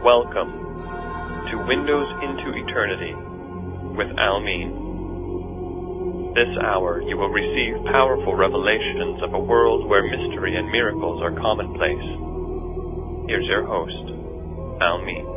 Welcome to Windows into Eternity with Almin. This hour you will receive powerful revelations of a world where mystery and miracles are commonplace. Here's your host, Almin.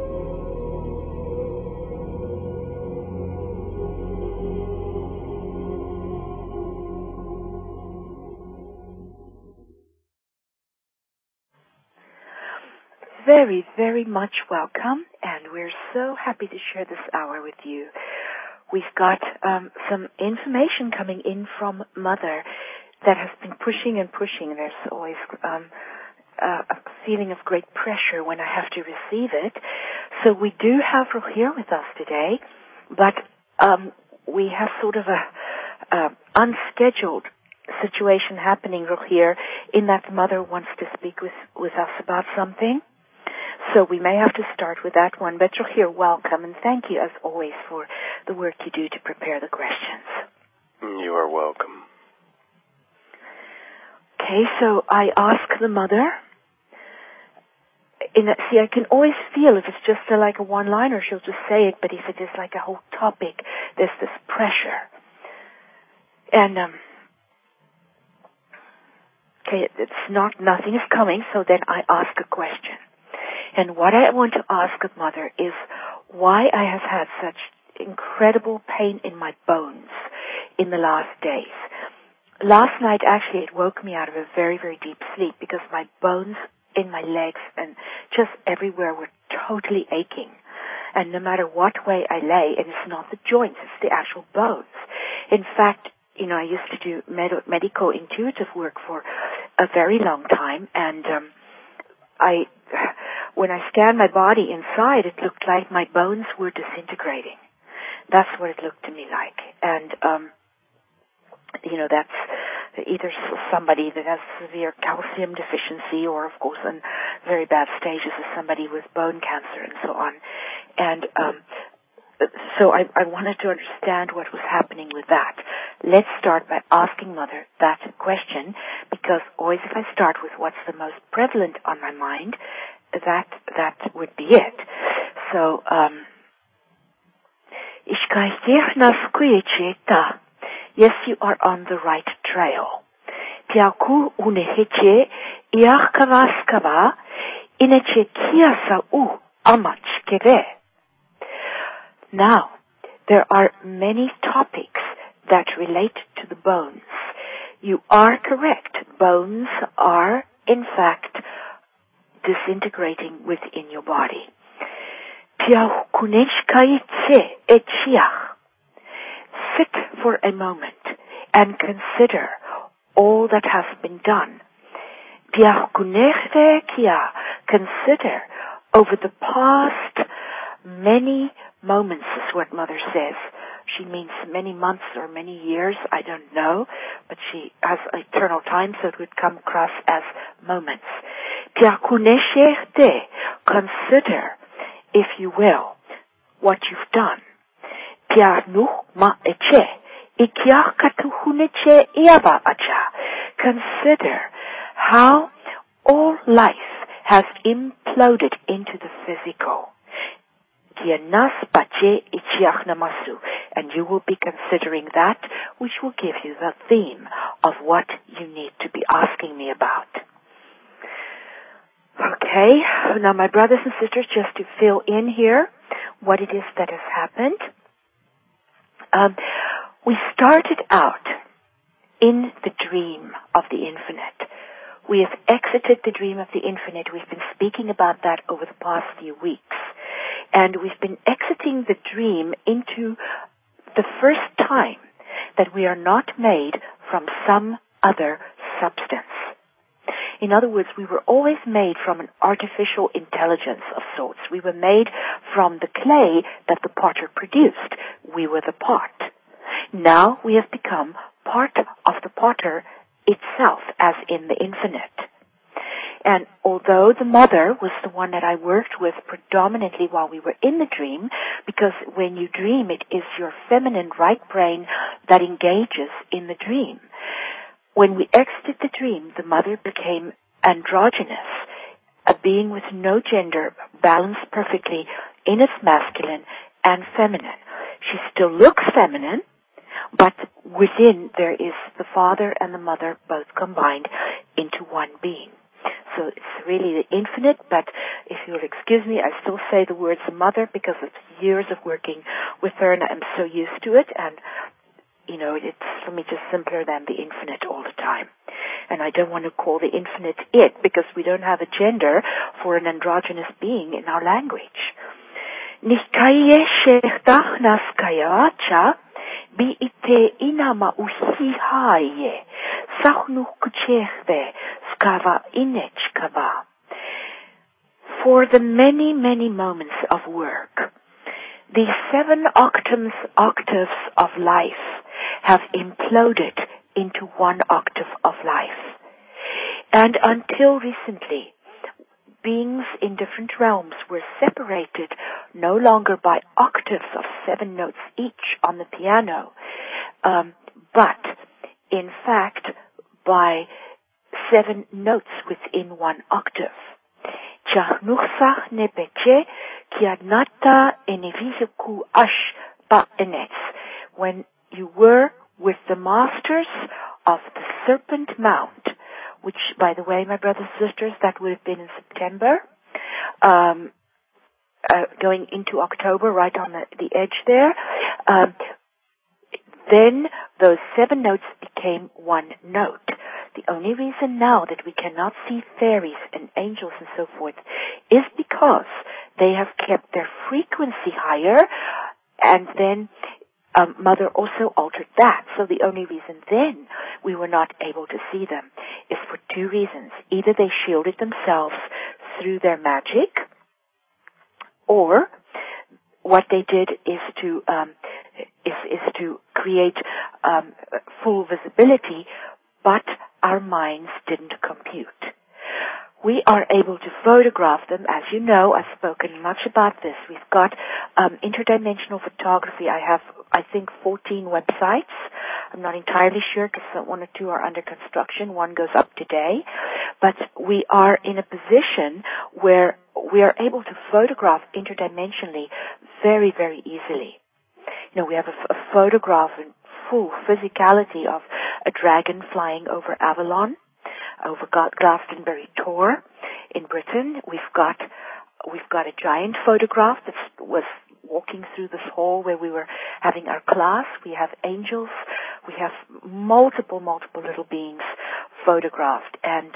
Very, very much welcome, and we're so happy to share this hour with you. We've got some information coming in from Mother that has been pushing and pushing. There's always a feeling of great pressure when I have to receive it. So we do have her here with us today, but we have sort of a unscheduled situation happening here in that Mother wants to speak with us about something. So we may have to start with that one. But Rogier, welcome, and thank you, as always, for the work you do to prepare the questions. You are welcome. Okay, so I ask the Mother. I can always feel if it's just like a one-liner, she'll just say it, but if it is like a whole topic, there's this pressure. And, nothing is coming, so then I ask a question. And what I want to ask of Mother is why I have had such incredible pain in my bones in the last days. Last night, actually, it woke me out of a very, very deep sleep because my bones in my legs and just everywhere were totally aching. And no matter what way I lay, and it's not the joints, it's the actual bones. In fact, I used to do medical intuitive work for a very long time, and when I scanned my body inside, it looked like my bones were disintegrating. That's what it looked to me like. And, that's either somebody that has severe calcium deficiency or, of course, in very bad stages of somebody with bone cancer and so on. And so I wanted to understand what was happening with that. Let's start by asking Mother that question, because always if I start with what's the most prevalent on my mind, that would be it. So, yes, you are on the right trail. Tiaku uneheche iachkavaskava ineche kiasa u amachkeve. Now, there are many topics that relate to the bones. You are correct. Bones are, in fact, disintegrating within your body. Sit for a moment and consider all that has been done. Consider over the past many moments is what Mother says. She means many months or many years, I don't know, but she has eternal time, so it would come across as moments. Consider, if you will, what you've done. Consider how all life has imploded into the physical. And you will be considering that, which will give you the theme of what you need to be asking me about. Okay, now my brothers and sisters, just to fill in here what it is that has happened. We started out in the dream of the infinite. We have exited the dream of the infinite. We've been speaking about that over the past few weeks. And we've been exiting the dream into the first time that we are not made from some other substance. In other words, we were always made from an artificial intelligence of sorts. We were made from the clay that the potter produced. We were the pot. Now we have become part of the potter itself, as in the infinite. And although the Mother was the one that I worked with predominantly while we were in the dream, because when you dream, it is your feminine right brain that engages in the dream. When we exited the dream, the Mother became androgynous, a being with no gender, balanced perfectly in its masculine and feminine. She still looks feminine, but within there is the father and the mother both combined into one being. So it's really the infinite, but if you'll excuse me, I still say the words mother because it's years of working with her and I'm so used to it, and it's for me just simpler than the infinite all the time. And I don't want to call the infinite it because we don't have a gender for an androgynous being in our language. Nikaye shechtach naskayacha bi ite inama uhihaye sachnu kuchechve skava inechkava. For the many, many moments of work, the 7 octaves of life have imploded into 1 octave of life. And until recently, beings in different realms were separated no longer by octaves of 7 notes each on the piano, but in fact by 7 notes within 1 octave. When you were with the masters of the Serpent Mount, which, by the way, my brothers and sisters, that would have been in September, going into October, right on the edge there, then those 7 notes became 1 note. The only reason now that we cannot see fairies and angels and so forth is because they have kept their frequency higher, and then Mother also altered that. So the only reason then we were not able to see them is for 2 reasons. Either they shielded themselves through their magic, or what they did is to create full visibility, but our minds didn't compute. We are able to photograph them. As you know, I've spoken much about this. We've got interdimensional photography. I have, I think, 14 websites. I'm not entirely sure because 1 or 2 are under construction. 1 goes up today. But we are in a position where we are able to photograph interdimensionally very, very easily. We have a photograph in full physicality of a dragon flying over Avalon, over Glastonbury Tor in Britain. We've got a giant photograph that was walking through this hall where we were having our class. We have angels. We have multiple little beings photographed, and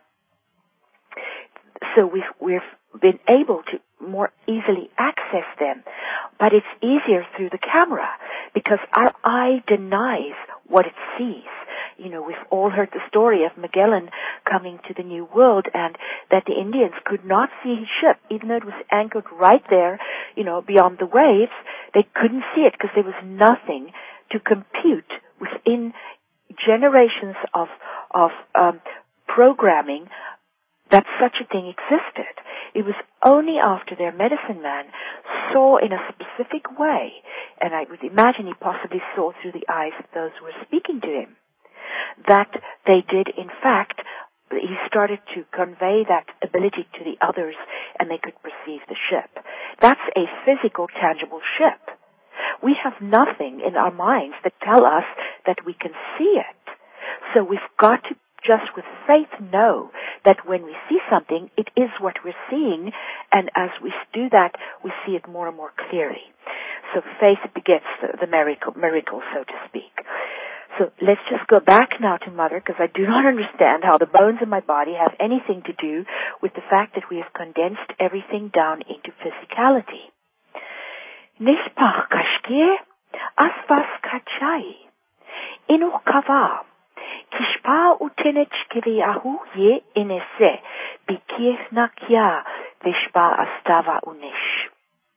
so we've been able to more easily access them. But it's easier through the camera because our eye denies what it sees. We've all heard the story of Magellan coming to the New World, and that the Indians could not see his ship, even though it was anchored right there, beyond the waves. They couldn't see it because there was nothing to compute within generations of programming that such a thing existed. It was only after their medicine man saw in a specific way, and I would imagine he possibly saw through the eyes of those who were speaking to him, that they did, in fact, he started to convey that ability to the others, and they could perceive the ship. That's a physical, tangible ship. We have nothing in our minds that tell us that we can see it. So we've got to just with faith know that when we see something, it is what we're seeing, and as we do that, we see it more and more clearly. So faith begets the miracle, so to speak. So let's just go back now to Mother, because I do not understand how the bones in my body have anything to do with the fact that we have condensed everything down into physicality. Nispach kashkie asvas kachai inu kava kishpa utenech kiriahu ye inese bikir nakia vishpa astava unish.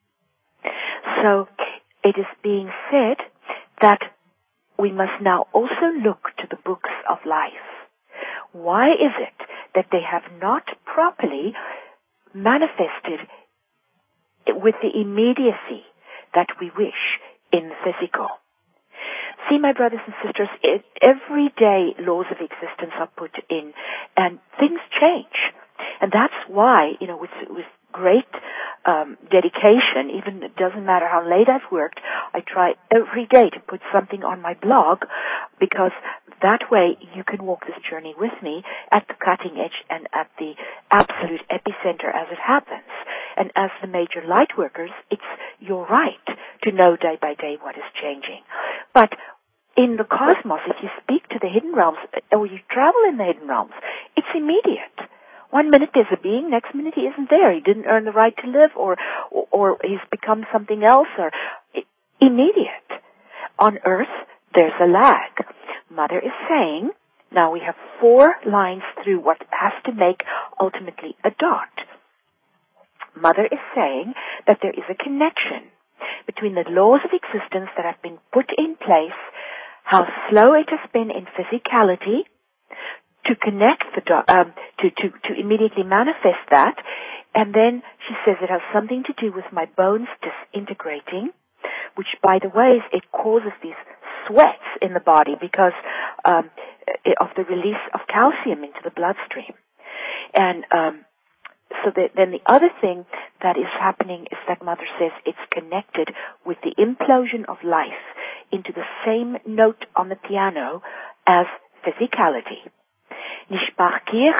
So it is being said that we must now also look to the books of life. Why is it that they have not properly manifested with the immediacy that we wish in the physical? See, my brothers and sisters, every day laws of existence are put in, and things change. And that's why, with great dedication, even it doesn't matter how late I've worked, I try every day to put something on my blog, because that way you can walk this journey with me at the cutting edge and at the absolute epicenter as it happens. And as the major light workers, it's your right to know day by day what is changing. But in the cosmos, if you speak to the hidden realms, or you travel in the hidden realms, it's immediate. 1 minute there's a being, next minute he isn't there. He didn't earn the right to live, or he's become something else, or immediate. On Earth, there's a lag. Mother is saying, now we have 4 lines through what has to make ultimately a dot. Mother is saying that there is a connection between the laws of existence that have been put in place, how slow it has been in physicality, to connect the to immediately manifest that, and then she says it has something to do with my bones disintegrating, which, by the way, it causes these sweats in the body because of the release of calcium into the bloodstream. And then the other thing that is happening is that Mother says it's connected with the implosion of life into the same note on the piano as physicality. She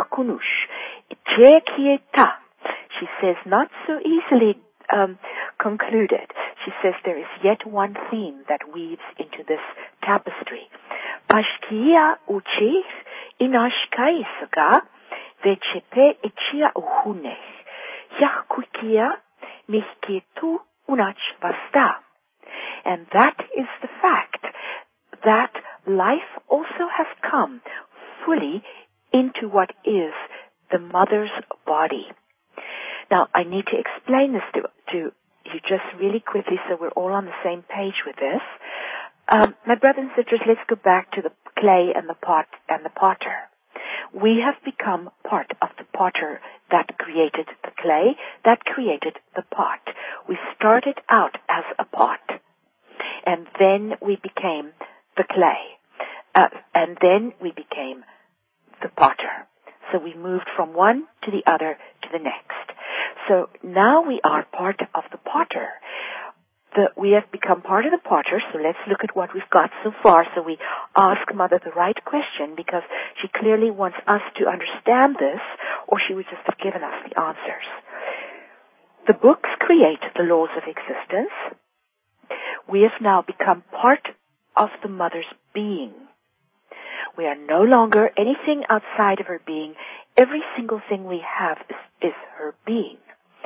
says, not so easily concluded. She says there is yet one theme that weaves into this tapestry. Pashkia uchis inashkai saga vechepe echia uhunech. Yakukia mihketu unach vasta. And that is the fact that life also has come fully into what is the mother's body. Now, I need to explain this to you just really quickly so we're all on the same page with this. My brothers and sisters, let's go back to the clay and the pot and the potter. We have become part of the potter that created the clay, that created the pot. We started out as a pot, and then we became the clay, and then we became the potter. So we moved from one to the other to the next. So now we are part of the potter. We have become part of the potter, so let's look at what we've got so far. So we ask Mother the right question, because she clearly wants us to understand this, or she would just have given us the answers. The books create the laws of existence. We have now become part of the Mother's being. We are no longer anything outside of her being. Every single thing we have is her being.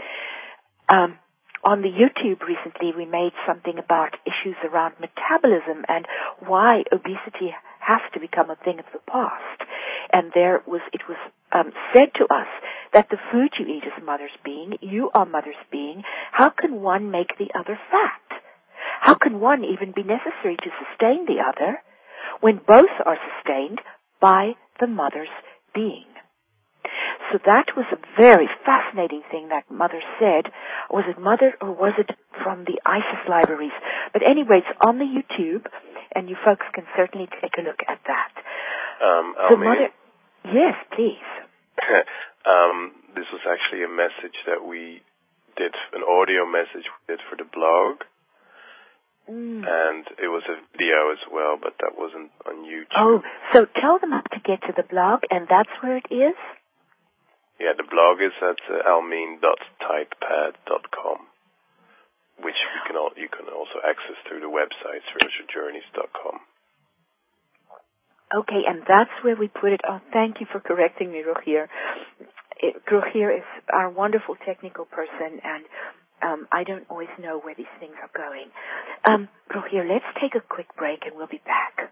On the YouTube recently, we made something about issues around metabolism and why obesity has to become a thing of the past. And it was said to us that the food you eat is Mother's being, you are Mother's being. How can one make the other fat? How can one even be necessary to sustain the other when both are sustained by the Mother's being? So that was a very fascinating thing that Mother said. Was it Mother or was it from the ISIS libraries? But anyway, it's on the YouTube, and you folks can certainly take a look at that. So Mother, yes, please. This was actually a message that we did, an audio message we did for the blog. And it was a video as well, but that wasn't on YouTube. Oh, so tell them to get to the blog, and that's where it is? Yeah, the blog is at almin.typepad.com, which you can also access through the website, spiritualjourneys.com. Okay, and that's where we put it. Oh, thank you for correcting me, Rogier. Rogier is our wonderful technical person, and I don't always know where these things are going. Rogier, let's take a quick break, and we'll be back.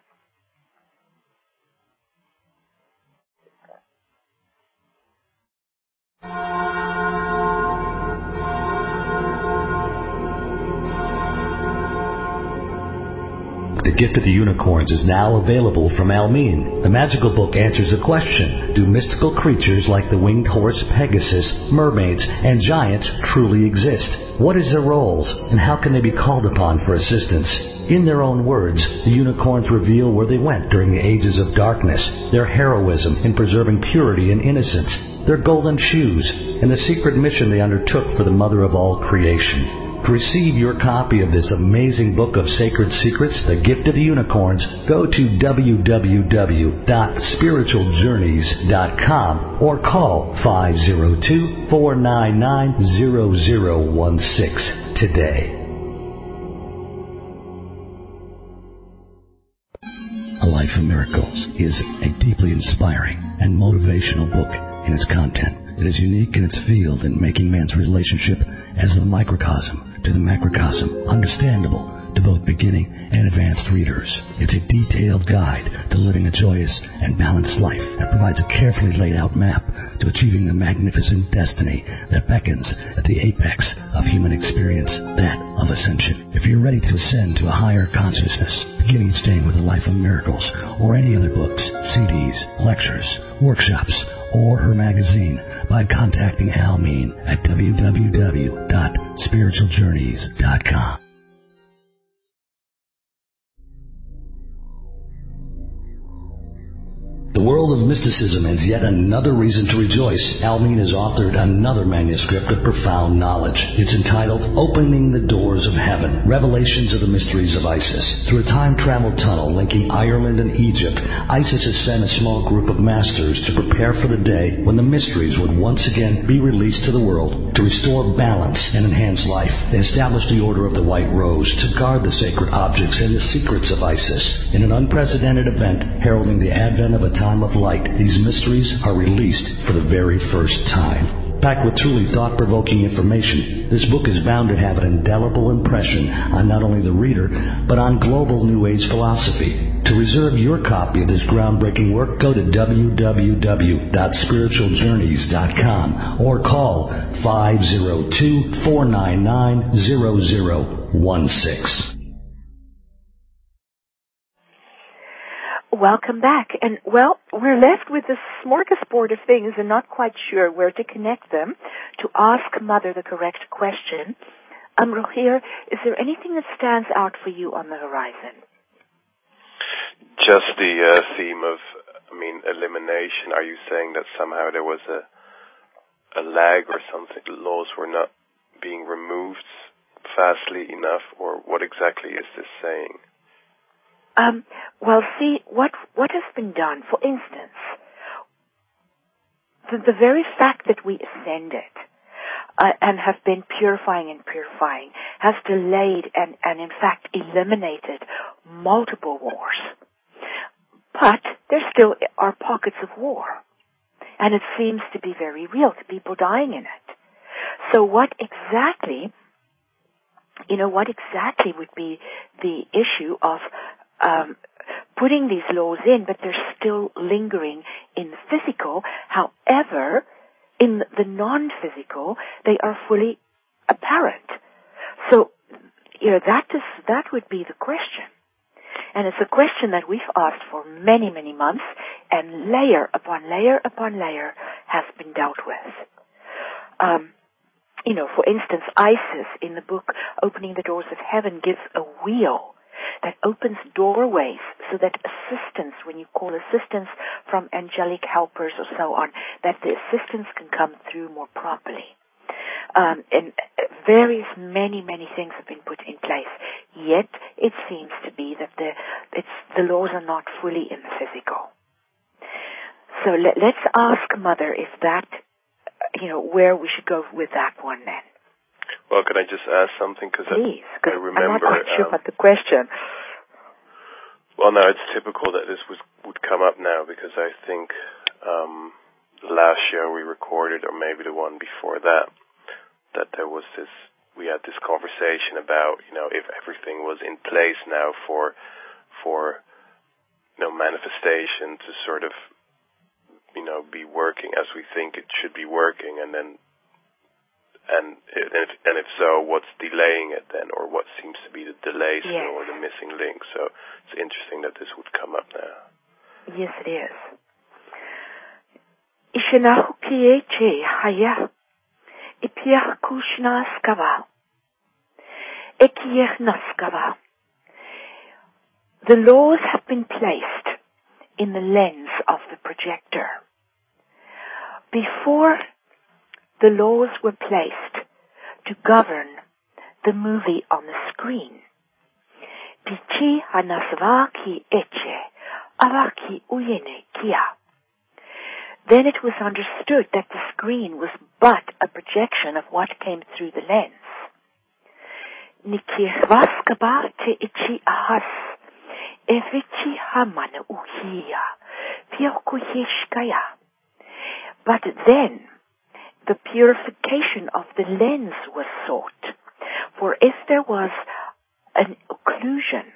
De Gift of the Unicorns is now available from Almin. The magical book answers a question: do mystical creatures like the winged horse Pegasus, mermaids, and giants truly exist? What is their roles, and how can they be called upon for assistance? In their own words, the unicorns reveal where they went during the ages of darkness, their heroism in preserving purity and innocence, their golden shoes, and the secret mission they undertook for the mother of all creation. To receive your copy of this amazing book of sacred secrets, The Gift of the Unicorns, go to www.spiritualjourneys.com or call 502-499-0016 today. A Life of Miracles is a deeply inspiring and motivational book in its content. It is unique in its field in making man's relationship as the microcosm to the macrocosm understandable to both beginning and advanced readers. It's a detailed guide to living a joyous and balanced life that provides a carefully laid out map to achieving the magnificent destiny that beckons at the apex of human experience, that of ascension. If you're ready to ascend to a higher consciousness, begin each day with A Life of Miracles or any other books, CDs, lectures, workshops, or her magazine by contacting Almin at www.spiritualjourneys.com. The world of mysticism has yet another reason to rejoice. Almin has authored another manuscript of profound knowledge. It's entitled Opening the Doors of Heaven, Revelations of the Mysteries of Isis. Through a time-travel tunnel linking Ireland and Egypt, Isis has sent a small group of masters to prepare for the day when the mysteries would once again be released to the world to restore balance and enhance life. They established the Order of the White Rose to guard the sacred objects and the secrets of Isis. In an unprecedented event heralding the advent of a time of light, these mysteries are released for the very first time. Packed with truly thought-provoking information, this book is bound to have an indelible impression on not only the reader, but on global New Age philosophy. To reserve your copy of this groundbreaking work, go to www.spiritualjourneys.com or call 502-499-0016. Welcome back. And, well, we're left with this smorgasbord of things and not quite sure where to connect them to ask Mother the correct question. Rogier, is there anything that stands out for you on the horizon? Just the theme of, elimination. Are you saying that somehow there was a lag or something? Laws were not being removed fastly enough, or what exactly is this saying? Well, see, what has been done, for instance, the very fact that we ascended and have been purifying has delayed and in fact eliminated multiple wars. But there still are pockets of war, and it seems to be very real, to people dying in it. So what exactly would be the issue of putting these laws in, but they're still lingering in the physical? However, in the non-physical, they are fully apparent. So, that would be the question. And it's a question that we've asked for many, many months, and layer upon layer upon layer has been dealt with. For instance, Isis in the book Opening the Doors of Heaven gives a wheel that opens doorways so that assistance, when you call assistance from angelic helpers or so on, that the assistance can come through more properly. And many things have been put in place. Yet it seems to be that the laws are not fully in the physical. So let's ask Mother if that, where we should go with that one then. Well, can I just ask something? Please, I remember. I'm not quite sure about the question. Well, no, it's typical that this would come up now, because I think the last show we recorded, or maybe the one before that there was we had this conversation about, if everything was in place now for manifestation to sort of, be working as we think it should be working, and then And if so, what's delaying it then, or what seems to be the delay still, or the missing link? So it's interesting that this would come up now. Yes, it is. Ishinahu pieche haya ipiach kushna skava ekiech naskava. The laws have been placed in the lens of the projector. Before the laws were placed to govern the movie on the screen, Pichi hanasva ki eche, avaki uyene kia. Then it was understood that the screen was but a projection of what came through the lens. Nikirvaskaba te ichi ahas, evichi hamana uhia, piokuyeshkaya. But then the purification of the lens was sought. For if there was an occlusion,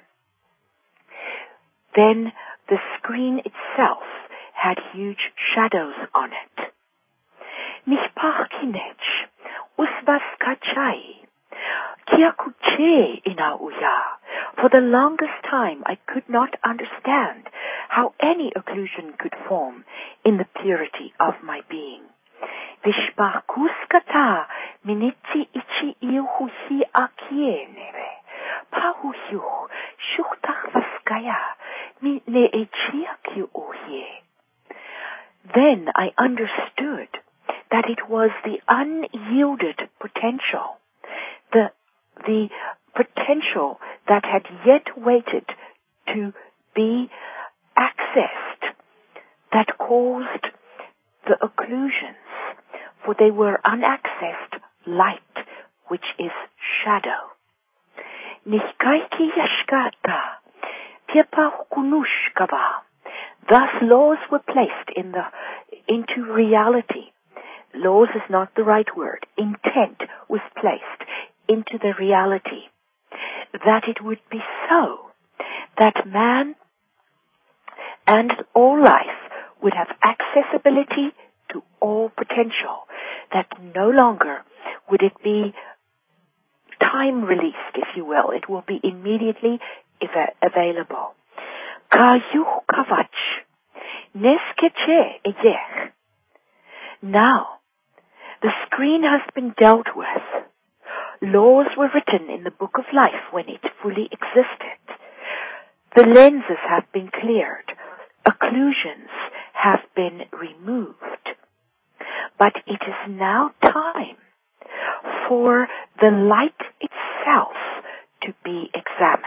then the screen itself had huge shadows on it. Nishpachinech, usvaskachai, kiakuche inauya. For the longest time I could not understand how any occlusion could form in the purity of my being. Vishpakuskata minitsi ichi iuhuhi akieneve. Pahuhu shuktach vaskaya mine echiaku ohie. Then I understood that it was the unyielded potential, the potential that had yet waited to be accessed, that caused the occlusions, for they were unaccessed light, which is shadow. Nishkaiki yashkata, piepa hukunushkava. Thus laws were placed into reality. Laws is not the right word. Intent was placed into the reality that it would be so, that man and all life would have accessibility to all potential, that no longer would it be time released, if you will. It will be immediately available. Kayuh kavach, neskeche eyech. Now, the screen has been dealt with. Laws were written in the book of life when it fully existed. The lenses have been cleared. Occlusions have been removed. But it is now time for the light itself to be examined.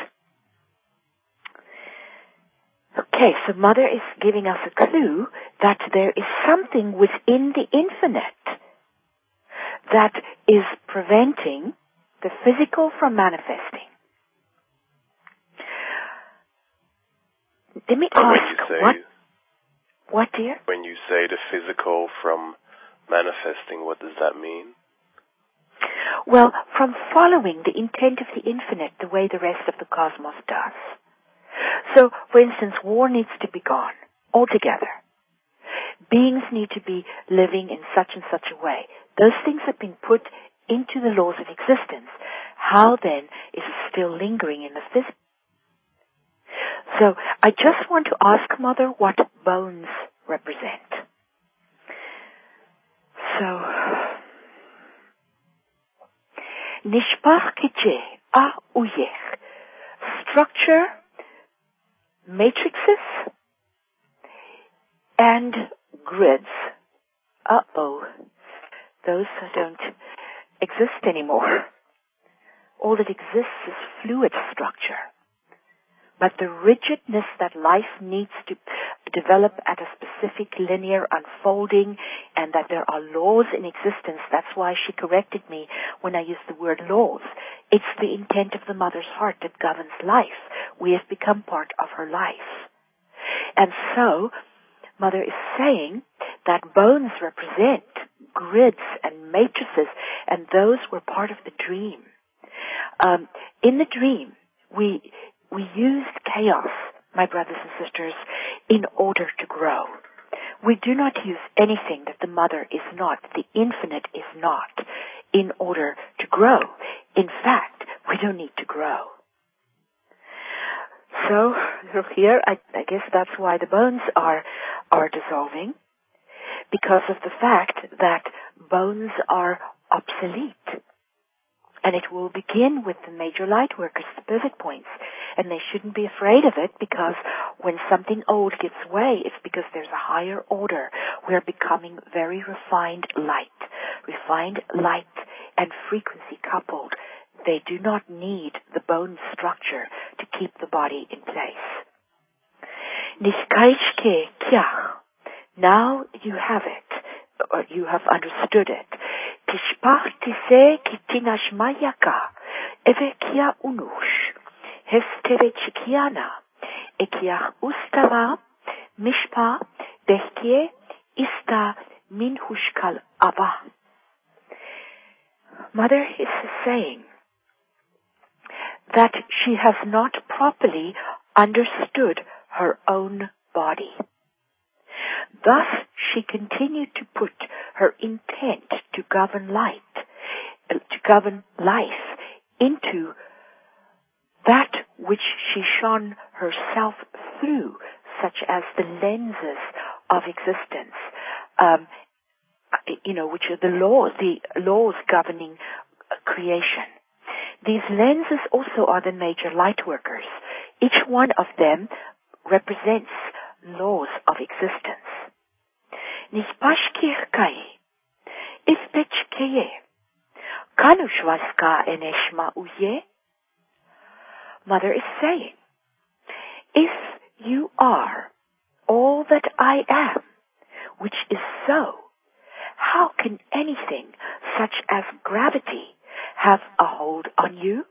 Okay, so Mother is giving us a clue that there is something within the infinite that is preventing the physical from manifesting. Let me ask, what, dear? When you say the physical from manifesting, what does that mean? Well, from following the intent of the infinite the way the rest of the cosmos does. So, for instance, war needs to be gone altogether. Beings need to be living in such and such a way. Those things have been put into the laws of existence. How then is it still lingering in the physical? So, I just want to ask Mother what bones represent. So, Nishpach kiche a uyech. Structure, matrices, and grids. Those don't exist anymore. All that exists is fluid structure. But the rigidness that life needs to develop at a specific linear unfolding, and that there are laws in existence, that's why she corrected me when I used the word laws. It's the intent of the Mother's heart that governs life. We have become part of her life. And so, Mother is saying that bones represent grids and matrices, and those were part of the dream. In the dream, we used chaos, my brothers and sisters, in order to grow. We do not use anything that the Mother is not, the infinite is not. in order to grow. In fact, we don't need to grow. So here, I guess that's why the bones are dissolving, because of the fact that bones are obsolete. And it will begin with the major light workers, the pivot points. And they shouldn't be afraid of it, because when something old gives way, it's because there's a higher order. We're becoming very refined light. Refined light and frequency coupled. They do not need the bone structure to keep the body in place. Nishkaishke kiach. Now you have it, or you have understood it. Tishpach tise kitinash mayaka, evekia unush, hesteve chikiana, ekiach ustava, mishpa, behkie, ista minhushkal ava. Mother is saying that she has not properly understood her own body. Thus, she continued to put her intent to govern life into that which she shone herself through, such as the lenses of existence, which are the laws governing creation. These lenses also are the major light workers. Each one of them represents laws of existence. Nispashkir kai, ispechkeye, kanushvaska eneshma uye. Mother is saying, if you are all that I am, which is so, how can anything such as gravity have a hold on you?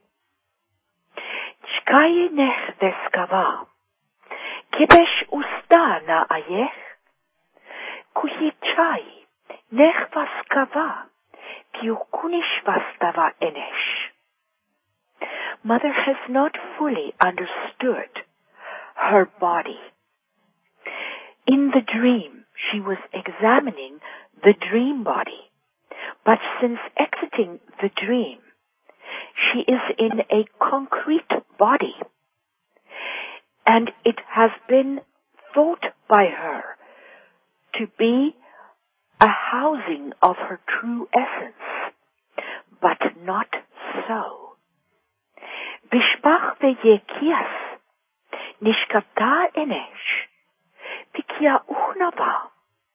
Chkaye nech veskava, kibesh usta na ayech, kuhichai nech vaskava, piukunish vastava enesh. Mother has not fully understood her body. In the dream, she was examining the dream body. But since exiting the dream, she is in a concrete body. And it has been thought by her to be a housing of her true essence, but not so. Bishbach veyekias, nishkata enesh, pikia uchnava.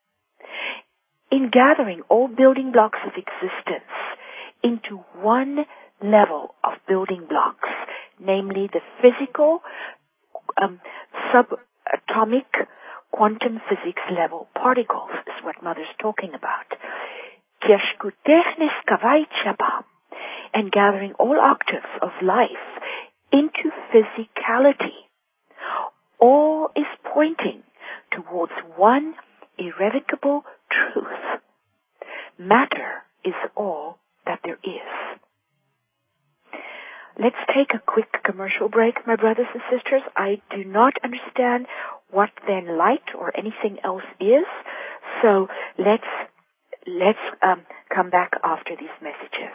In gathering all building blocks of existence into one level of building blocks, namely the physical, subatomic, quantum physics level particles, is what Mother's talking about. And gathering all octaves of life into physicality. All is pointing towards one irrevocable truth. Matter is all that there is. Let's take a quick commercial break, my brothers and sisters. I do not understand what then light or anything else is, so let's come back after these messages.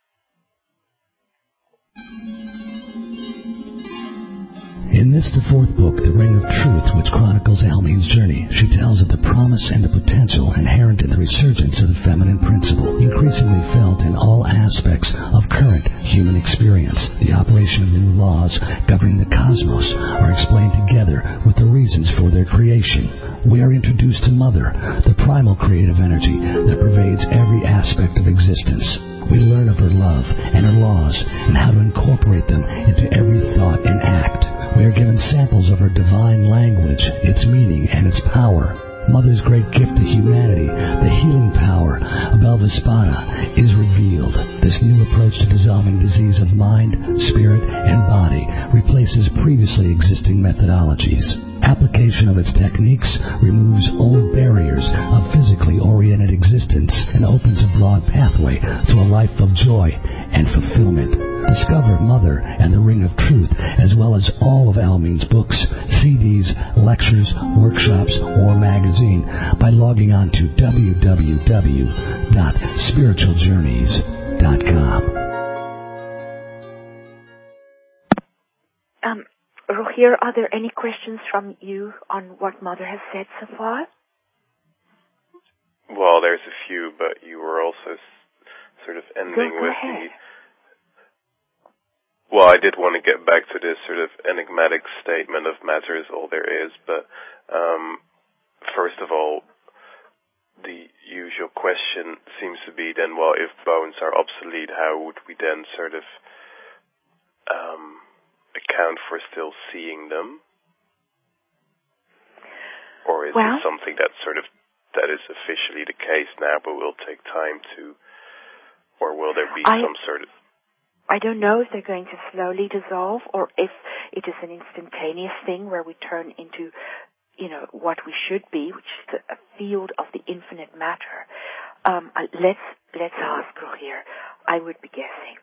In this, the fourth book, The Ring of Truth, which chronicles Almeen's journey, she tells of the promise and the potential inherent in the resurgence of the feminine principle, increasingly felt in all aspects of current human experience. The operation of new laws governing the cosmos are explained together with the reasons for their creation. We are introduced to Mother, the primal creative energy that pervades every aspect of existence. We learn of her love and her laws and how to incorporate them into every thought and act. We are given samples of her divine language, its meaning, and its power. Mother's great gift to humanity, the healing power of Elvespana, is revealed. This new approach to dissolving disease of mind, spirit, and body replaces previously existing methodologies. Application of its techniques removes old barriers of physically oriented existence and opens a broad pathway to a life of joy and fulfillment. Discover Mother and the Ring of Truth, as well as all of Almeen's books, CDs, lectures, workshops, or magazine by logging on to www.spiritualjourneys.com. Rogier, are there any questions from you on what Mother has said so far? Well, there's a few, but you were also sort of ending Go with ahead. Well, I did want to get back to this sort of enigmatic statement of matter is all there is, but first of all, the usual question seems to be then, well, if bones are obsolete, how would we then sort of account for still seeing them? Or is it something that is officially the case now, but will take time to, or will there be some sort of... I don't know if they're going to slowly dissolve or if it is an instantaneous thing where we turn into, what we should be, which is a field of the infinite matter. Let's ask Rogier. I would be guessing.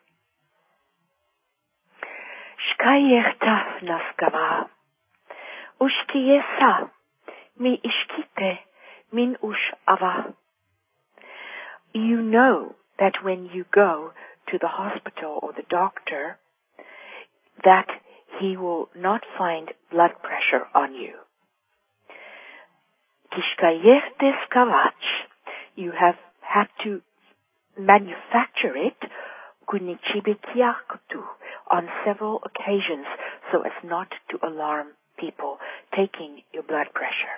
Shkayerta naskava. Ushtiesa mi ishkite min ush ava. You know that when you go to the hospital or the doctor, that he will not find blood pressure on you. Kishkayertes kavach, you have had to manufacture it kunichibikiakutu on several occasions so as not to alarm people taking your blood pressure.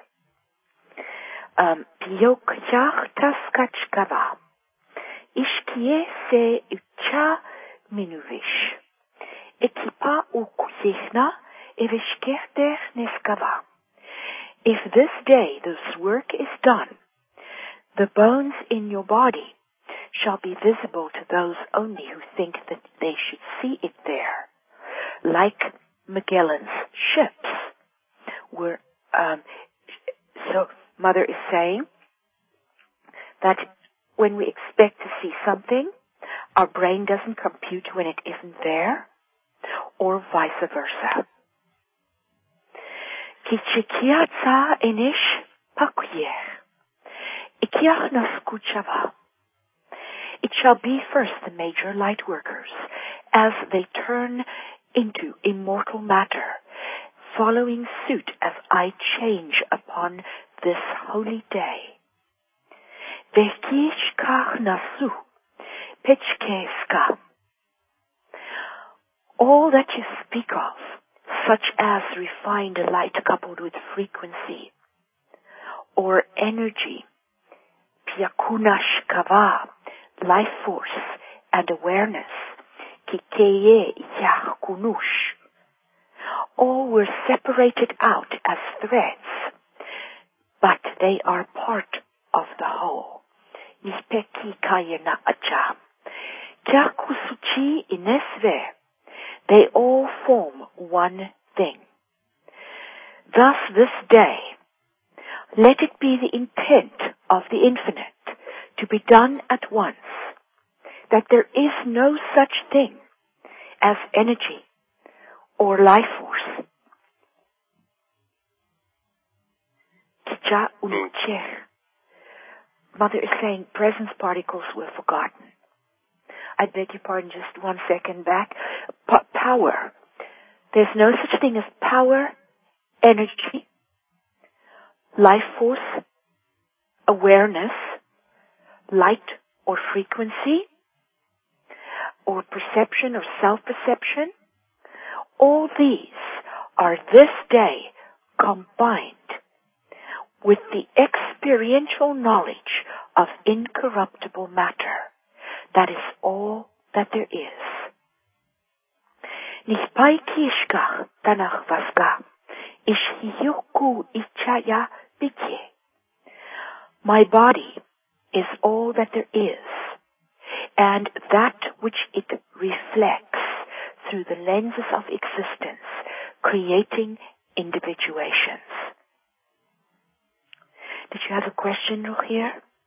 Piyokyachtaskachkava. Ishkie se ucha minuvish. Ekipa ukuyechna evishkerter neskava. If this day this work is done, the bones in your body shall be visible to those only who think that they should see it there, like Magellan's ships were. So Mother is saying that when we expect to see something, our brain doesn't compute when it isn't there, or vice versa. Kichikiatsa enish pakuyer. Ikiach naskuchava. It shall be first the major light workers, as they turn into immortal matter, following suit as I change upon this holy day. Vekishkach nasu, pechkeska. All that you speak of, such as refined light coupled with frequency, or energy, piakunash kava, life force and awareness, kikeye yakunush, all were separated out as threads, but they are part of the whole. Nispeki kayena acha. Kyakusuchi inesve. They all form one thing. Thus this day, let it be the intent of the infinite to be done at once, that there is no such thing as energy or life force. Kicha uncher. Mother is saying presence particles were forgotten. I beg your pardon, just 1 second back. Power. There's no such thing as power, energy, life force, awareness, light or frequency, or perception or self-perception. All these are this day combined with the experiential knowledge of incorruptible matter. That is all that there is. Nihpai kishka tanach vaska ishhiyoku ichaya bikye. My body is all that there is, and that which it reflects through the lenses of existence, creating individuations. Did you have a question, Rogier?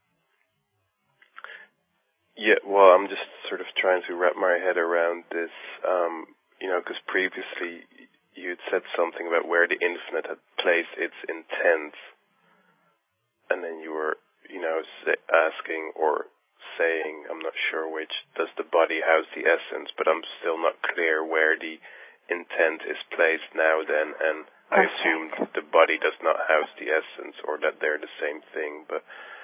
Yeah, well, I'm just sort of trying to wrap my head around this, because previously you had said something about where the infinite had placed its intent, and then you were, asking or saying, I'm not sure which, does the body house the essence, but I'm still not clear where the intent is placed now then, and I assumed the body does not house the essence, or that they're the same thing, but,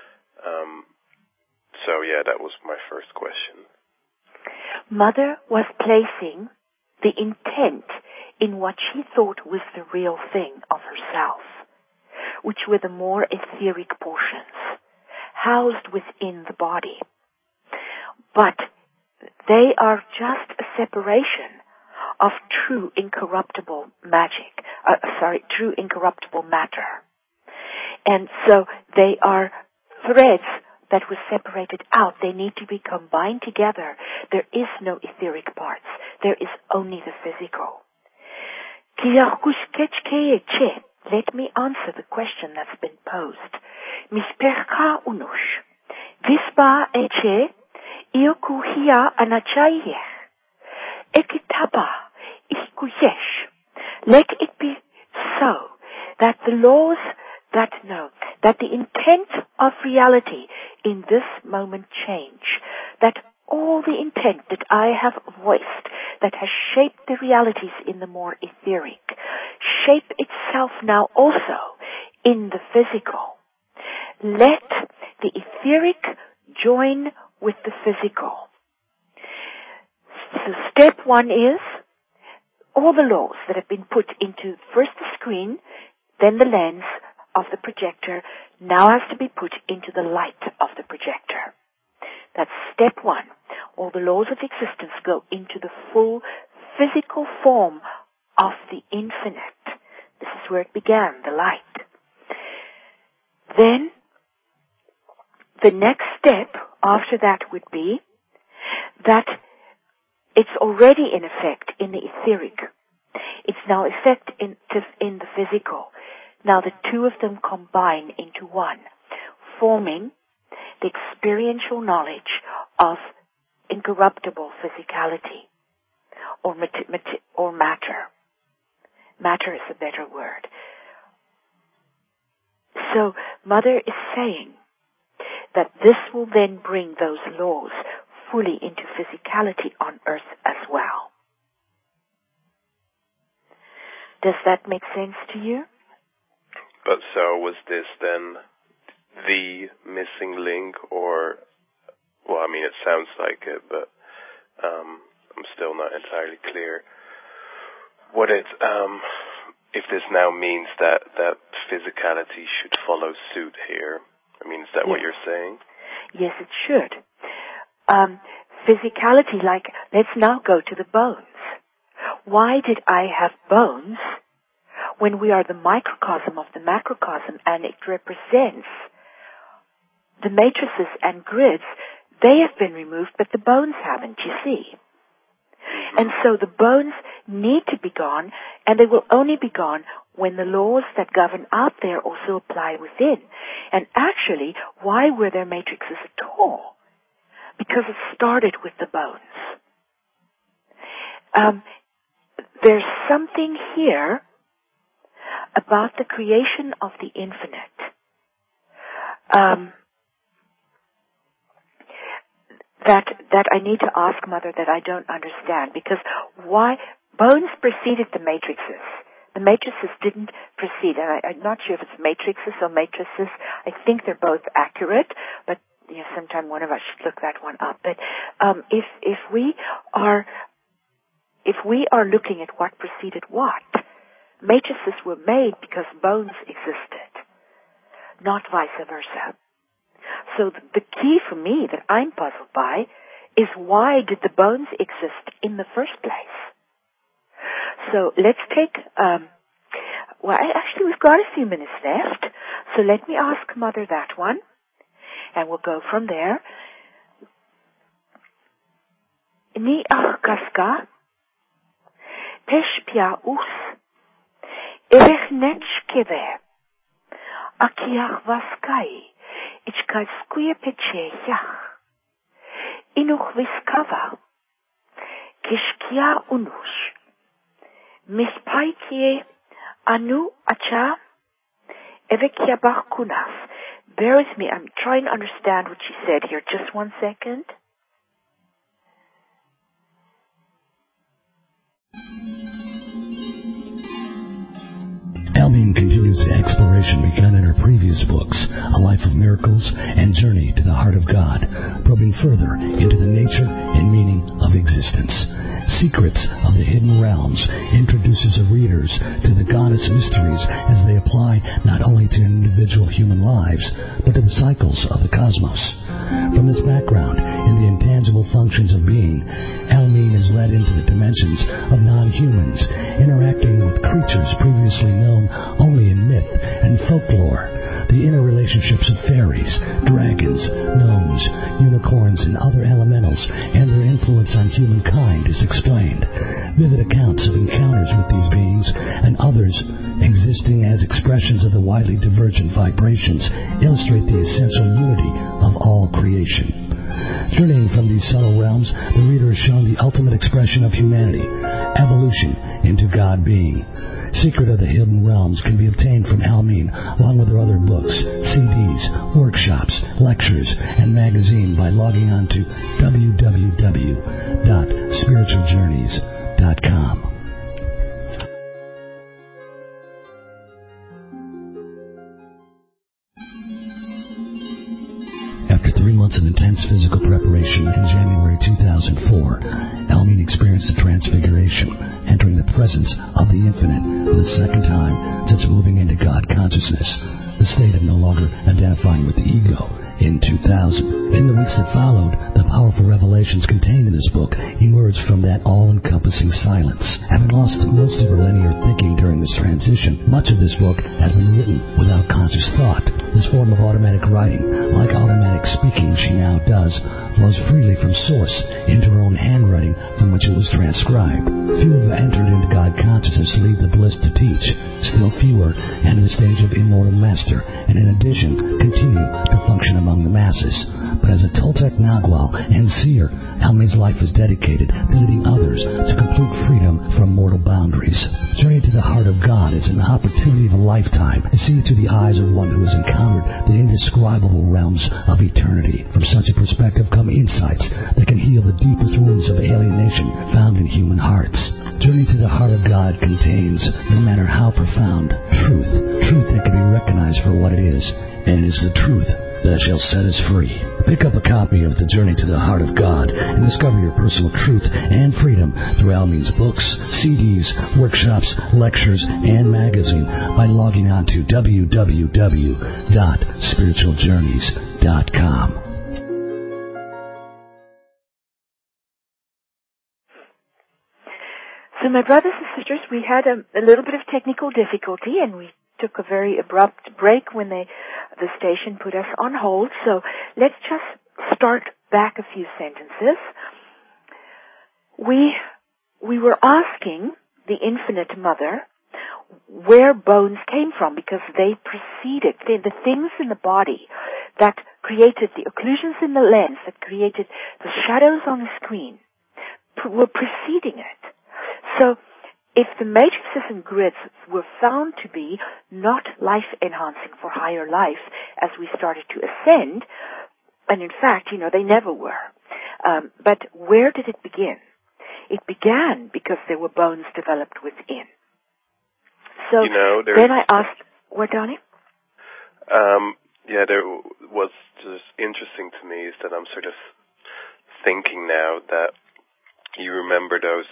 so yeah, that was my first question. Mother was placing the intent in what she thought was the real thing of herself, which were the more etheric portions, housed within the body. But they are just a separation of true incorruptible true incorruptible matter. And so they are threads that were separated out. They need to be combined together. There is no etheric parts. There is only the physical. Let me answer the question that's been posed. Mispercha unush. Vispa eche iokuhia anachayeh. Ekitaba ihkuyesh. Let it be so that the laws that the intent of reality in this moment change, that all the intent that I have voiced, that has shaped the realities in the more etheric, shape itself now also in the physical. Let the etheric join with the physical. So step one is all the laws that have been put into first the screen, then the lens of the projector, now has to be put into the light of the projector. That's step one. All the laws of existence go into the full physical form of the infinite. This is where it began, the light. Then, the next step after that would be that it's already in effect in the etheric. It's now effective in the physical. Now the two of them combine into one, forming the experiential knowledge of incorruptible physicality, or matter. Matter is a better word. So Mother is saying that this will then bring those laws fully into physicality on earth as well. Does that make sense to you? But so was this then the missing link, or, well, I mean, it sounds like it, but I'm still not entirely clear what it, if this now means that physicality should follow suit here. I mean, is that what you're saying? Yes, it should. Physicality, like, let's now go to the bones. Why did I have bones when we are the microcosm of the macrocosm, and it represents the matrices and grids? They have been removed, but the bones haven't, you see. And so the bones need to be gone, and they will only be gone when the laws that govern out there also apply within. And actually, why were there matrices at all? Because it started with the bones. There's something here about the creation of the infinite. That I need to ask Mother, that I don't understand, because why bones preceded the matrices. The matrices didn't precede, and I'm not sure if it's matrices or matrices. I think they're both accurate, but sometime one of us should look that one up. But if we are looking at what preceded what, matrices were made because bones existed, not vice versa. So the key for me that I'm puzzled by is, why did the bones exist in the first place? So let's take, actually we've got a few minutes left, so let me ask Mother that one, and we'll go from there. Ni achkaska, peshpia us, erechnechkeve, akiach vaskai, ichkalskuje pechejach, inuch viskava, kishkia unush, mispaitie anu acha, evekia barkunas, bear with me. I'm trying to understand what she said here. Just one second. Almeen continues the exploration begun in her previous books, A Life of Miracles and Journey to the Heart of God, probing further into the nature and meaning of existence. Secrets of the Hidden Realms introduces her readers to the goddess mysteries as they apply not only to individual human lives, but to the cycles of the cosmos. From this background in the intangible functions of being, Almeen is led into the dimensions of non-humans, interacting with creatures previously known only in myth and folklore. The interrelationships of fairies, dragons, gnomes, unicorns, and other elementals, and their influence on humankind is explained. Vivid accounts of encounters with these beings and others existing as expressions of the widely divergent vibrations illustrate the essential unity of all creation. Journeying from these subtle realms, the reader is shown the ultimate expression of humanity, evolution into God being. Secret of the Hidden Realms can be obtained from Almeen, along with her other books, CDs, workshops, lectures, and magazine by logging on to www.spiritualjourneys.com. After 3 months of intense physical preparation in January 2004, Almeen experienced a transfiguration, entering the presence of the Infinite for the second time since moving into God consciousness, the state of no longer identifying with the ego, in 2000. In the weeks that followed, the powerful revelations contained in this book emerged from that all-encompassing silence. Having lost most of her linear thinking during this transition, much of this book has been written without conscious thought. This form of automatic writing, like automatic speaking she now does, flows freely from source into her own handwriting from which it was transcribed. Few have entered into God consciousness to leave the bliss to teach. Still fewer enter the stage of immortal master, and in addition, continue to function among the masses. But as a Toltec Nagual and seer, Almeen's life is dedicated to leading others to complete freedom from mortal boundaries. Journey to the Heart of God is an opportunity of a lifetime to see through the eyes of one who has encountered the indescribable realms of eternity. From such a perspective come insights that can heal the deepest wounds of alienation found in human hearts. Journey to the Heart of God contains, no matter how profound, truth that can be recognized for what it is, and it is the truth that shall set us free. Pick up a copy of The Journey to the Heart of God and discover your personal truth and freedom through Almeen's books, CDs, workshops, lectures, and magazine by logging on to www.spiritualjourneys.com. So my brothers and sisters, we had a little bit of technical difficulty, and we took a very abrupt break when the station put us on hold. So let's just start back a few sentences. We were asking the Infinite Mother where bones came from, because they preceded the things in the body that created the occlusions in the lens, that created the shadows on the screen, were preceding it. So if the matrices and grids were found to be not life-enhancing for higher life as we started to ascend, and in fact, they never were, but where did it begin? It began because there were bones developed within. So then I asked, what, Donnie? There was just interesting to me is that I'm sort of thinking now that you remember those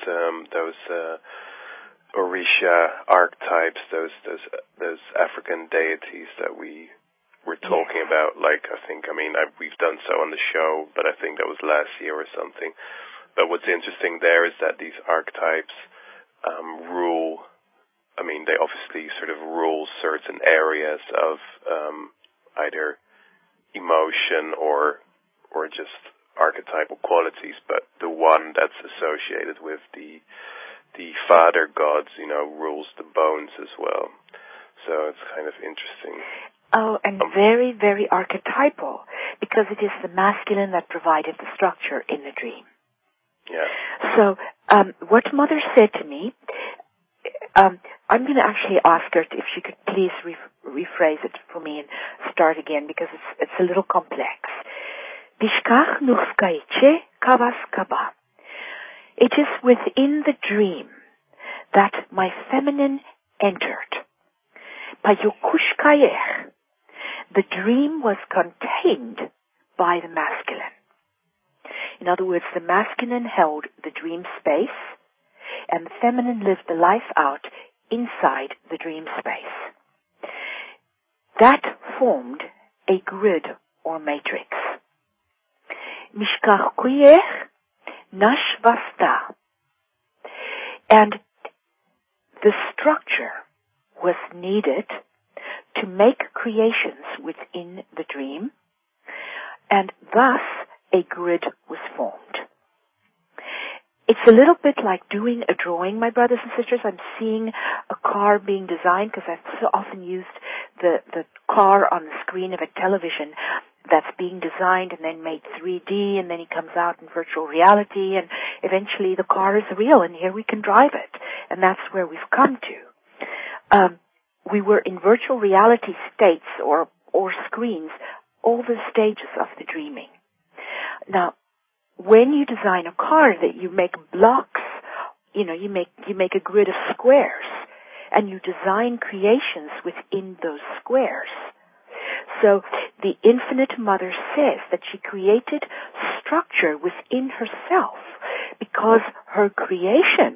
Orisha archetypes, those African deities that we were talking about. We've done so on the show, but I think that was last year or something. But what's interesting there is that these archetypes rule. They obviously sort of rule certain areas of either emotion or just archetypal qualities, but the one that's associated with the father gods, rules the bones as well. So it's kind of interesting. Oh, and very, very archetypal, because it is the masculine that provided the structure in the dream. Yeah. So what Mother said to me, I'm going to actually ask her if she could please rephrase it for me and start again because it's a little complex. Bishkach nuchskaiche kavas kaba. It is within the dream that my feminine entered. Payukushkayech. The dream was contained by the masculine. In other words, the masculine held the dream space, and the feminine lived the life out inside the dream space. That formed a grid or matrix. Mishkach kuyech nashvasta. And the structure was needed to make creations within the dream, and thus a grid was formed. It's a little bit like doing a drawing, my brothers and sisters. I'm seeing a car being designed because I've so often used the car on the screen of a television that's being designed and then made 3D, and then it comes out in virtual reality, and eventually the car is real, and here we can drive it. And that's where we've come to. We were in virtual reality states or screens all the stages of the dreaming. Now, when you design a car, that you make blocks, you make a grid of squares, and you design creations within those squares. So the Infinite Mother says that she created structure within herself because her creation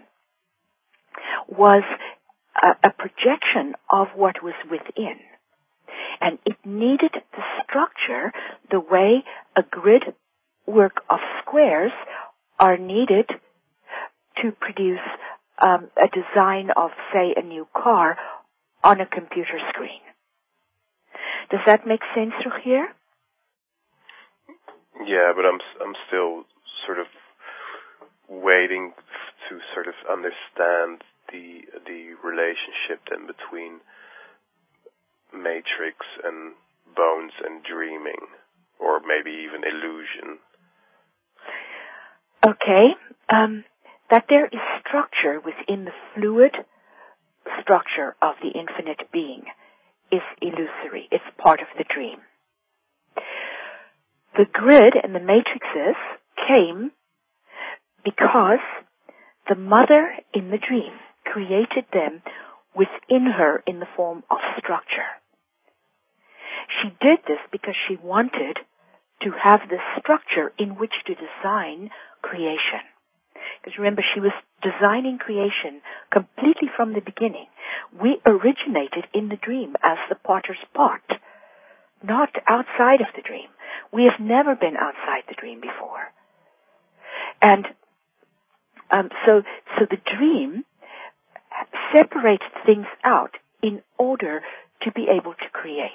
was a projection of what was within. And it needed the structure the way a grid work of squares are needed to produce a design of, say, a new car on a computer screen. Does that make sense through here? Yeah, but I'm still sort of waiting to sort of understand the relationship then between matrix and bones and dreaming, or maybe even illusion. Okay, that there is structure within the fluid structure of the infinite being is illusory. It's part of the dream. The grid and the matrices came because the mother in the dream created them within her in the form of structure. She did this because she wanted to have the structure in which to design creation. Because remember, she was designing creation completely from the beginning. We originated in the dream as the potter's pot, not outside of the dream. We have never been outside the dream before. And so the dream separates things out in order to be able to create.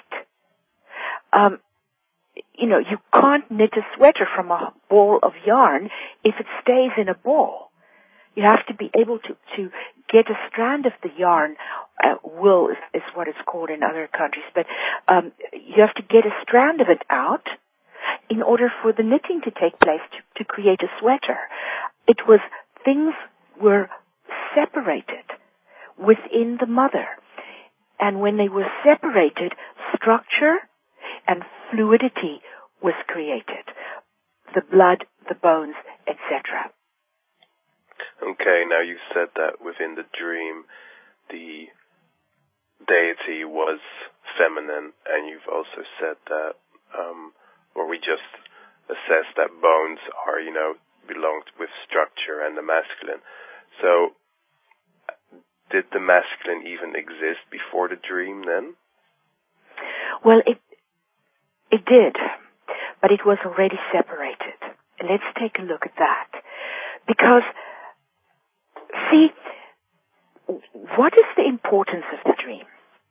You can't knit a sweater from a ball of yarn if it stays in a ball. You have to be able to get a strand of the yarn, wool is what it's called in other countries, but you have to get a strand of it out in order for the knitting to take place to create a sweater. Things were separated within the mother. And when they were separated, structure and fluidity was created. The blood, the bones, etc. Okay, now you said that within the dream, the deity was feminine, and you've also said that, or we just assessed that bones are, belonged with structure and the masculine. So, did the masculine even exist before the dream then? Well, it did, but it was already separated. Let's take a look at that. Because, see, what is the importance of the dream?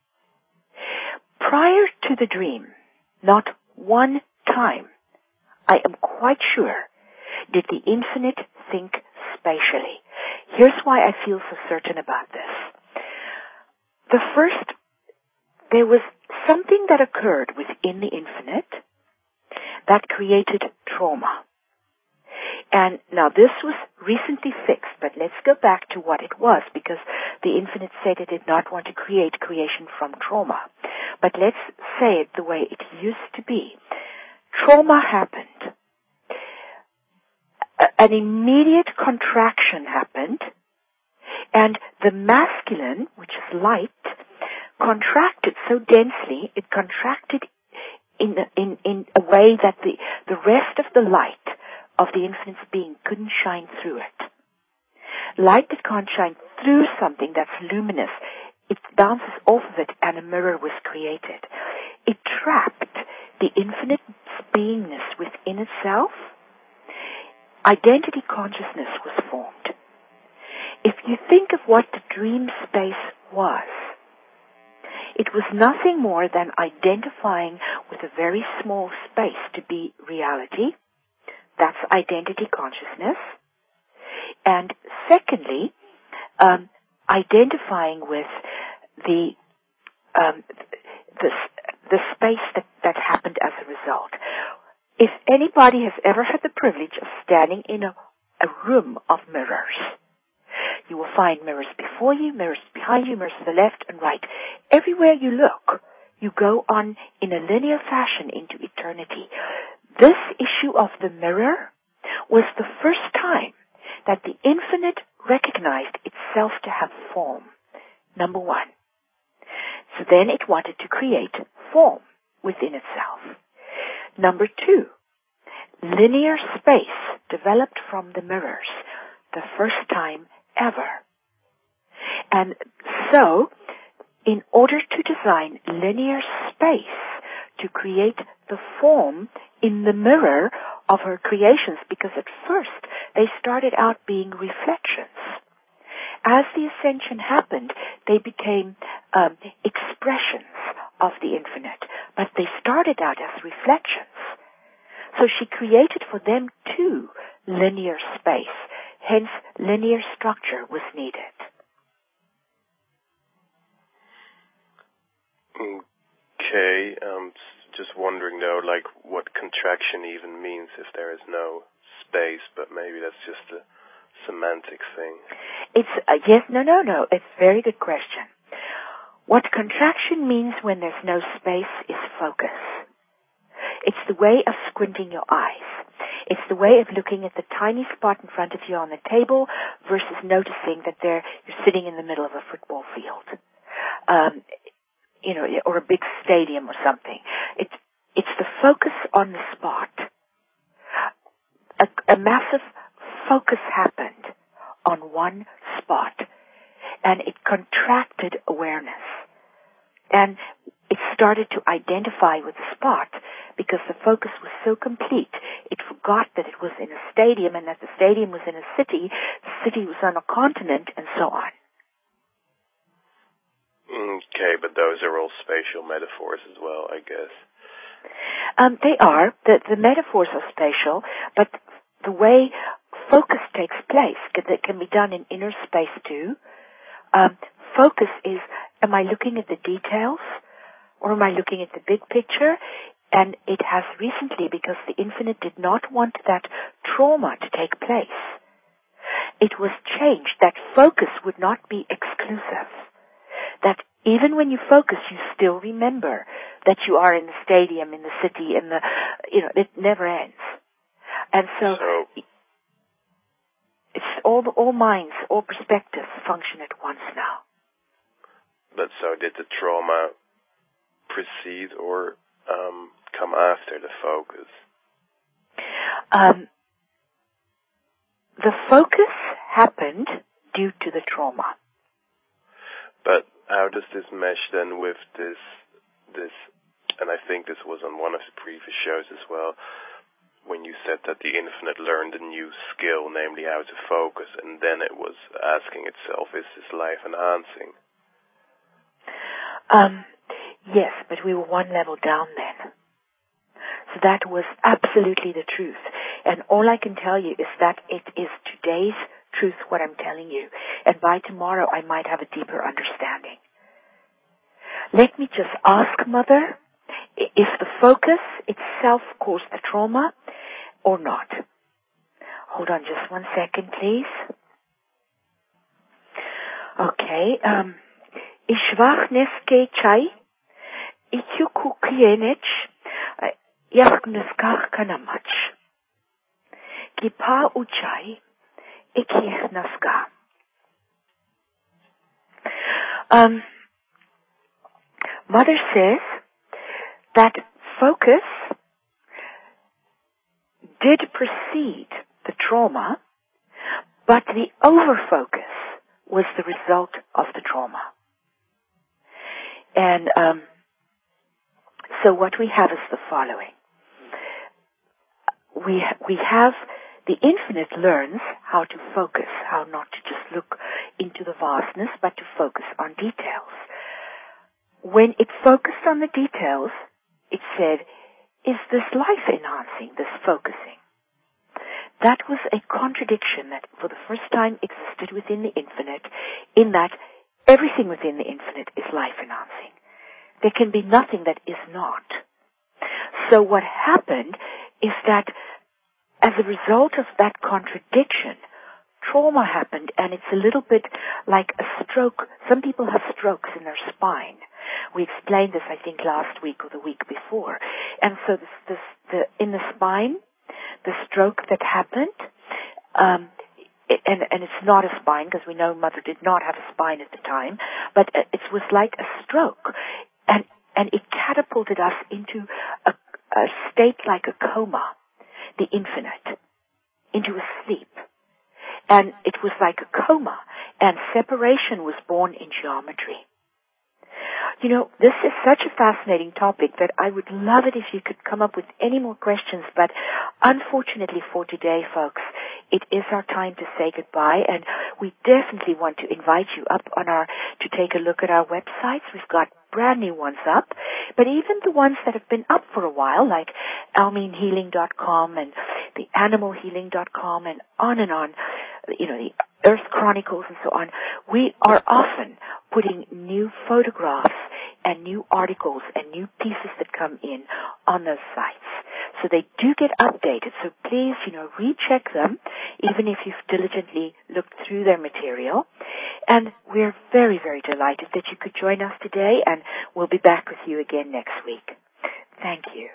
Prior to the dream, not one time, I am quite sure, did the infinite think spatially. Here's why I feel so certain about this. There was something that occurred within the infinite that created trauma. And now this was recently fixed, but let's go back to what it was, because the Infinite said it did not want to create creation from trauma. But let's say it the way it used to be. Trauma happened. An immediate contraction happened, and the masculine, which is light, contracted so densely, it contracted in a way that the rest of the light of the Infinite's being couldn't shine through it. Light that can't shine through something that's luminous, it bounces off of it, and a mirror was created. It trapped the Infinite's beingness within itself. Identity consciousness was formed. If you think of what the dream space was, it was nothing more than identifying with a very small space to be reality. That's identity consciousness. And secondly, identifying with the space that happened as a result. If anybody has ever had the privilege of standing in a room of mirrors, you will find mirrors before you, mirrors behind you, mirrors to the left and right. Everywhere you look, you go on in a linear fashion into eternity. This issue of the mirror was the first time that the Infinite recognized itself to have form. Number one. So then it wanted to create form within itself. Number two, linear space developed from the mirrors, the first time ever. And so, in order to design linear space to create the form in the mirror of her creations, because at first they started out being reflections. As the ascension happened, they became expressions of the Infinite, but they started out as reflections. So she created for them too linear space, hence linear structure was needed. Okay, just wondering though, like what contraction even means if there is no space, but maybe that's just a semantic thing. It's, yes, no. It's a very good question. What contraction means when there's no space is focus. It's the way of squinting your eyes. It's the way of looking at the tiny spot in front of you on the table versus noticing that you're sitting in the middle of a football field. Or a big stadium or something. It's the focus on the spot. A massive focus happened on one spot, and it contracted awareness. And it started to identify with the spot because the focus was so complete. It forgot that it was in a stadium and that the stadium was in a city, the city was on a continent, and so on. Okay, but those are all spatial metaphors as well, I guess. They are. The metaphors are spatial, but the way focus takes place can be done in inner space too. Focus is, am I looking at the details or am I looking at the big picture? And it has recently, because the Infinite did not want that trauma to take place, it was changed that focus would not be exclusive. That even when you focus, you still remember that you are in the stadium, in the city, it never ends. And so it's all minds, all perspectives function at once now. But so did the trauma precede or come after the focus? The focus happened due to the trauma. But how does this mesh then with this, and I think this was on one of the previous shows as well, when you said that the Infinite learned a new skill, namely how to focus, and then it was asking itself, is this life enhancing? Yes, but we were one level down then. So that was absolutely the truth. And all I can tell you is that it is today's truth, what I'm telling you. And by tomorrow, I might have a deeper understanding. Let me just ask, Mother, if the focus itself caused the trauma or not. Hold on just 1 second, please. Okay. Ishvachneske chai. Ichukukienech. Yachnuskach kanamach. Gipa uchai. Ikirnaska. Mother says that focus did precede the trauma, but the overfocus was the result of the trauma. And so what we have is the following. We have the infinite learns how to focus, how not to just look into the vastness, but to focus on details. When it focused on the details, it said, is this life-enhancing, this focusing? That was a contradiction that for the first time existed within the infinite, in that everything within the infinite is life-enhancing. There can be nothing that is not. So what happened is that as a result of that contradiction, trauma happened, and it's a little bit like a stroke. Some people have strokes in their spine. We explained this, I think, last week or the week before. And so in the spine, the stroke that happened, and it's not a spine, because we know Mother did not have a spine at the time, but it was like a stroke. And it catapulted us into a state like a coma, the infinite, into a sleep. And it was like a coma, and separation was born in geometry. You know, this is such a fascinating topic that I would love it if you could come up with any more questions, but unfortunately for today, folks, it is our time to say goodbye, and we definitely want to invite you up to take a look at our websites. We've got brand new ones up, but even the ones that have been up for a while, like AlminHealing.com and the AnimalHealing.com and on, you know, the Earth Chronicles and so on, we are often putting new photographs and new articles and new pieces that come in on those sites. So they do get updated. So please, you know, recheck them, even if you've diligently looked through their material. And we're very, very delighted that you could join us today, and we'll be back with you again next week. Thank you.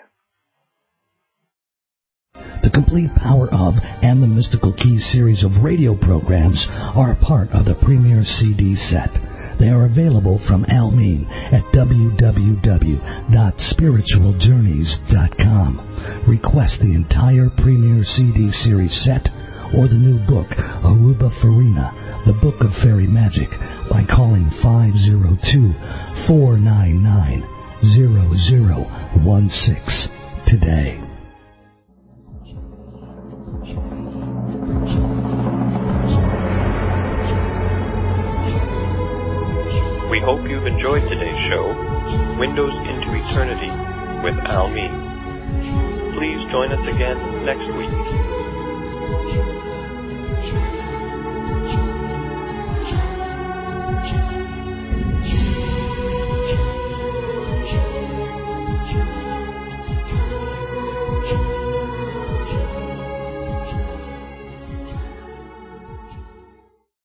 The Complete Power of and the Mystical Keys series of radio programs are a part of the Premier CD set. They are available from Almin at www.spiritualjourneys.com. Request the entire Premier CD series set or the new book, Aruba Farina, the Book of Fairy Magic, by calling 502-499-0016 today. We hope you've enjoyed today's show, Windows into Eternity with Almin. Please join us again next week.